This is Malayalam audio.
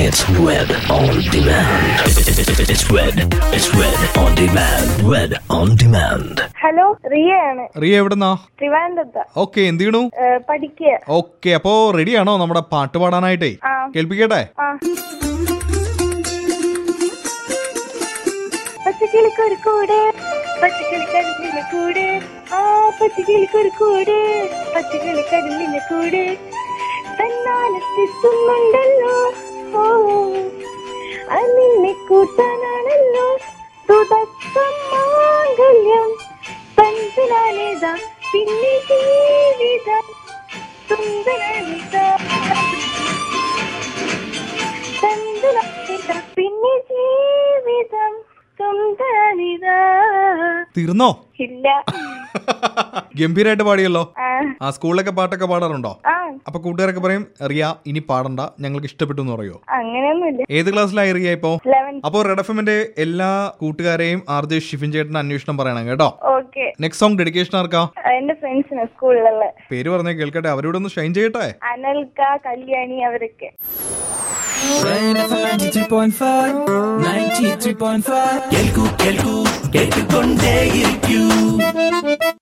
It's Red on Demand. It's Red on Demand. Red on Demand. Hello, റിയയാണ്. റിയ എവിടെന്നാ? ട്രിവാൻഡ്രത്ത്. ഓക്കെ, എന്ത് ചെയ്യണു? പഠിക്കുക. ഓക്കെ, അപ്പോ റെഡിയാണോ നമ്മുടെ പാട്ട് പാടാനായിട്ടേ? കേൾപ്പിക്കട്ടെ. പച്ചക്കിളിക്കൊരു കൂട്, പച്ചക്കിളിക്കടലിന് കൂട്, പച്ചക്കിളിക്കൊരു കൂട്, പച്ചക്കിളിക്കടലിന് കൂട്, തന്നാലെത്തുന്നുണ്ടല്ലോ, നിന്നെ കൂട്ടാനാണല്ലോ തുടക്കം മാംഗല്യം, പഞ്ചനാലിതാ പിന്നെ ജീവിതം, സുന്ദരനിതാ പിന്നെ ജീവിതം, സുന്ദരനിതാ. തീർന്നോ? ഇല്ല. ഗംഭീരായിട്ട് പാടിയല്ലോ. ആ സ്കൂളിലൊക്കെ പാട്ടൊക്കെ പാടാറുണ്ടോ? അപ്പൊ കൂട്ടുകാരൊക്കെ പറയും റിയ ഇനി പാടണ്ട, ഞങ്ങൾക്ക് ഇഷ്ടപ്പെട്ടു എന്ന് പറയോ? അങ്ങനെയൊന്നുമില്ല. ഏത് ക്ലാസ്സിലായി റിയ ഇപ്പോ? 11th. അപ്പൊ റെഡ് എഫ്എമ്മിന്റെ എല്ലാ കൂട്ടുകാരെയും ആർജെ ഷിഫിൻ ചേട്ടന് അന്വേഷണം പറയണം കേട്ടോ. ഓക്കെ. നെക്സ്റ്റ് സോങ് ഡെഡിക്കേഷൻ ആർക്കാ? എന്റെ ഫ്രണ്ട്സിന് സ്കൂളിലുള്ള. പേര് പറഞ്ഞേ കേൾക്കട്ടെ, അവരോട് ഒന്ന് ഷൈൻ ചെയ്യട്ടെ. അനൽക്ക, കല്യാണി, അവരൊക്കെ. 93.5 കേൾക്കൂ കേൾക്കൂ കേട്ടുകൊണ്ടേയിരിക്കൂ.